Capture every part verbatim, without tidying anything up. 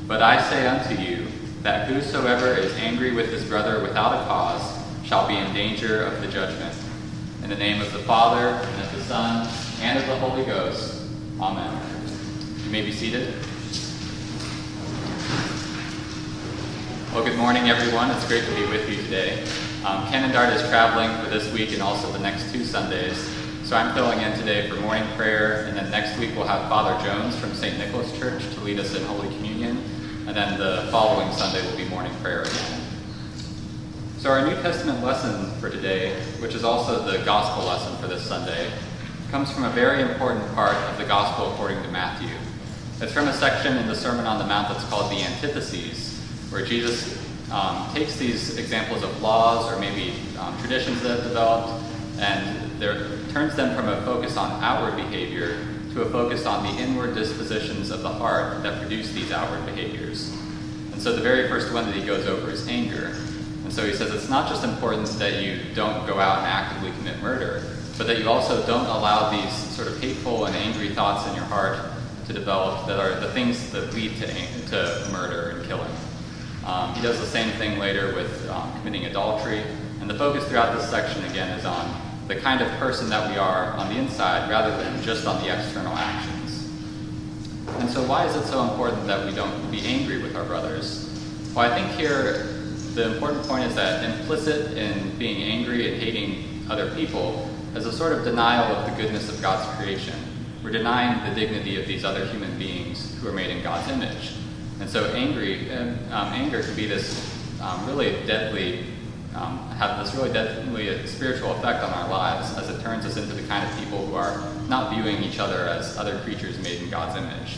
But I say unto you, that whosoever is angry with his brother without a cause shall be in danger of the judgment. In the name of the Father, and of the Son, and of the Holy Ghost. Amen. You may be seated. Well, good morning, everyone. It's great to be with you today. Um, Ken and Dart is traveling for this week and also the next two Sundays, so I'm filling in today for morning prayer, and then next week we'll have Father Jones from Saint Nicholas Church to lead us in Holy Communion, and then the following Sunday will be morning prayer again. So our New Testament lesson for today, which is also the gospel lesson for this Sunday, comes from a very important part of the gospel according to Matthew. It's from a section in the Sermon on the Mount that's called the Antitheses, where Jesus um, takes these examples of laws or maybe um, traditions that have developed and there, turns them from a focus on outward behavior to a focus on the inward dispositions of the heart that produce these outward behaviors. And so the very first one that he goes over is anger. And so he says it's not just important that you don't go out and actively commit murder, but that you also don't allow these sort of hateful and angry thoughts in your heart to develop that are the things that lead to, to murder and killing. Um, he does the same thing later with um, committing adultery, and the focus throughout this section again is on the kind of person that we are on the inside rather than just on the external actions. And so why is it so important that we don't be angry with our brothers? Well, I think here the important point is that implicit in being angry and hating other people is a sort of denial of the goodness of God's creation. We're denying the dignity of these other human beings who are made in God's image. And so angry, um, anger can be this um, really deadly, um, have this really deadly spiritual effect on our lives as it turns us into the kind of people who are not viewing each other as other creatures made in God's image.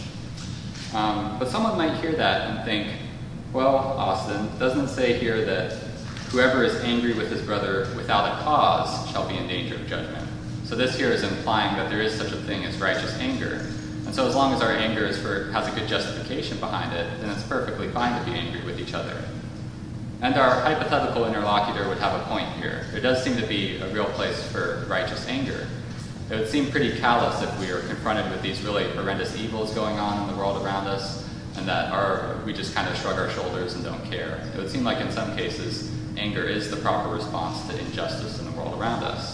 Um, but someone might hear that and think, well, Austin, doesn't it say here that whoever is angry with his brother without a cause shall be in danger of judgment? So this here is implying that there is such a thing as righteous anger. And so as long as our anger is for, has a good justification behind it, then it's perfectly fine to be angry with each other. And our hypothetical interlocutor would have a point here. There does seem to be a real place for righteous anger. It would seem pretty callous if we were confronted with these really horrendous evils going on in the world around us, and that our, we just kind of shrug our shoulders and don't care. It would seem like in some cases, anger is the proper response to injustice in the world around us.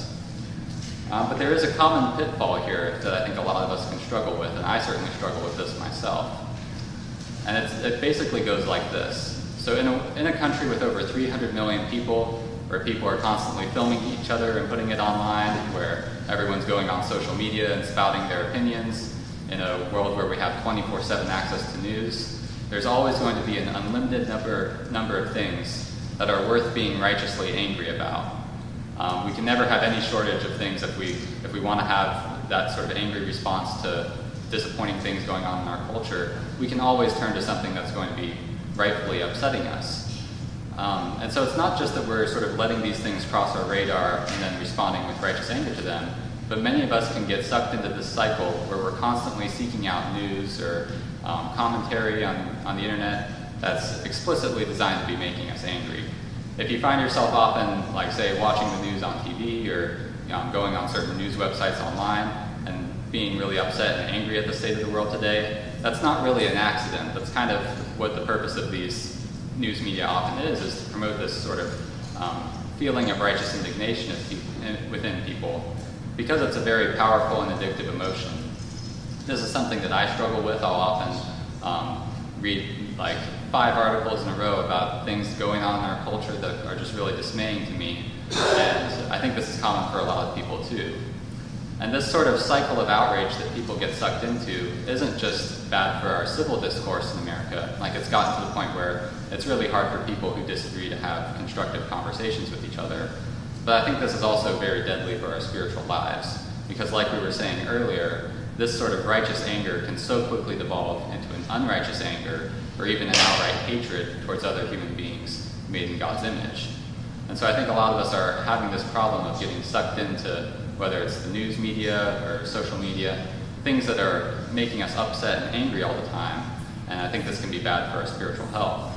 Um, but there is a common pitfall here that I think a lot of us can struggle with, and I certainly struggle with this myself. And it's, it basically goes like this. So in a, in a country with over three hundred million people, where people are constantly filming each other and putting it online, where everyone's going on social media and spouting their opinions, in a world where we have twenty-four seven access to news, there's always going to be an unlimited number, number of things that are worth being righteously angry about. Um, we can never have any shortage of things if we if we want to have that sort of angry response to disappointing things going on in our culture. We can always turn to something that's going to be rightfully upsetting us. Um, and so it's not just that we're sort of letting these things cross our radar and then responding with righteous anger to them, but many of us can get sucked into this cycle where we're constantly seeking out news or um, commentary on, on the internet that's explicitly designed to be making us angry. If you find yourself often, like say, watching the news on T V or you know, going on certain news websites online and being really upset and angry at the state of the world today, that's not really an accident. That's kind of what the purpose of these news media often is, is to promote this sort of um, feeling of righteous indignation within people, because it's a very powerful and addictive emotion. This is something that I struggle with. I'll often um, read like five articles in a row about things going on in our culture that are just really dismaying to me. And I think this is common for a lot of people too. And this sort of cycle of outrage that people get sucked into isn't just bad for our civil discourse in America. Like it's gotten to the point where it's really hard for people who disagree to have constructive conversations with each other. But I think this is also very deadly for our spiritual lives. Because like we were saying earlier, this sort of righteous anger can so quickly devolve into an unrighteous anger or even an outright hatred towards other human beings made in God's image. And so I think a lot of us are having this problem of getting sucked into, whether it's the news media or social media, things that are making us upset and angry all the time. And I think this can be bad for our spiritual health.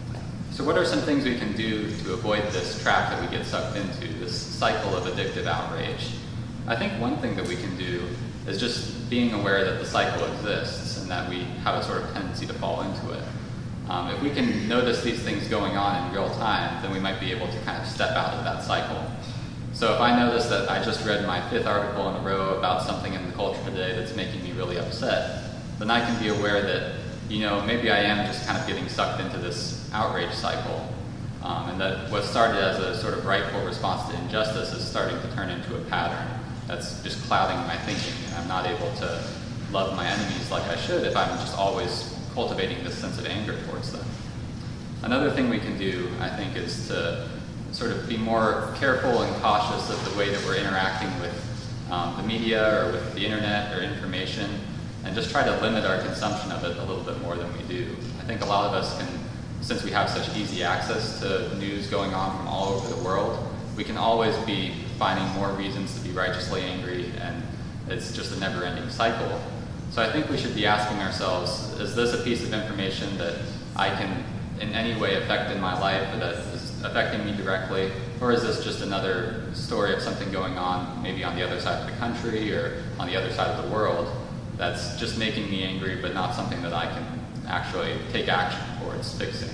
So what are some things we can do to avoid this trap that we get sucked into, this cycle of addictive outrage? I think one thing that we can do is just being aware that the cycle exists and that we have a sort of tendency to fall into it. Um, if we can notice these things going on in real time, then we might be able to kind of step out of that cycle. So if I notice that I just read my fifth article in a row about something in the culture today that's making me really upset, then I can be aware that, you know, maybe I am just kind of getting sucked into this outrage cycle. Um, and that what started as a sort of rightful response to injustice is starting to turn into a pattern that's just clouding my thinking, and I'm not able to love my enemies like I should if I'm just always cultivating this sense of anger towards them. Another thing we can do, I think, is to sort of be more careful and cautious of the way that we're interacting with um, the media or with the internet or information, and just try to limit our consumption of it a little bit more than we do. I think a lot of us can, since we have such easy access to news going on from all over the world, we can always be finding more reasons to be righteously angry, and it's just a never-ending cycle. So I think we should be asking ourselves, is this a piece of information that I can in any way affect in my life, or that is affecting me directly, or is this just another story of something going on maybe on the other side of the country or on the other side of the world that's just making me angry, but not something that I can actually take action towards fixing?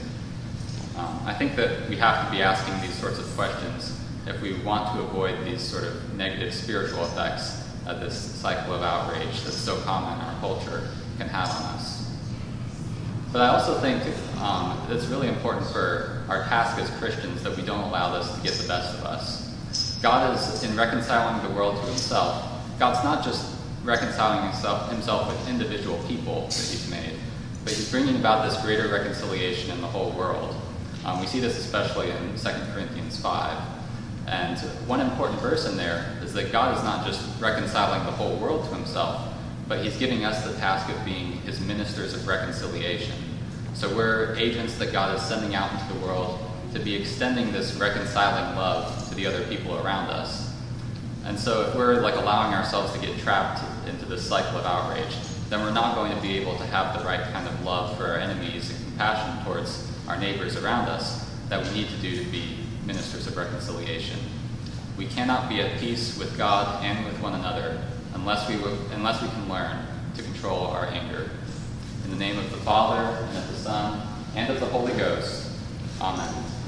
Um, I think that we have to be asking these sorts of questions if we want to avoid these sort of negative spiritual effects that this cycle of outrage that's so common in our culture can have on us. But I also think um, it's really important for our task as Christians that we don't allow this to get the best of us. God is, in reconciling the world to himself, God's not just reconciling himself, himself with individual people that he's made, but he's bringing about this greater reconciliation in the whole world. Um, we see this especially in Second Corinthians five. And one important verse in there is that God is not just reconciling the whole world to himself, but he's giving us the task of being his ministers of reconciliation. So we're agents that God is sending out into the world to be extending this reconciling love to the other people around us. And so if we're like allowing ourselves to get trapped into this cycle of outrage, then we're not going to be able to have the right kind of love for our enemies and compassion towards our neighbors around us that we need to do to be ministers of reconciliation. We cannot be at peace with God and with one another unless we, unless we can learn to control our anger. In the name of the Father, and of the Son, and of the Holy Ghost. Amen.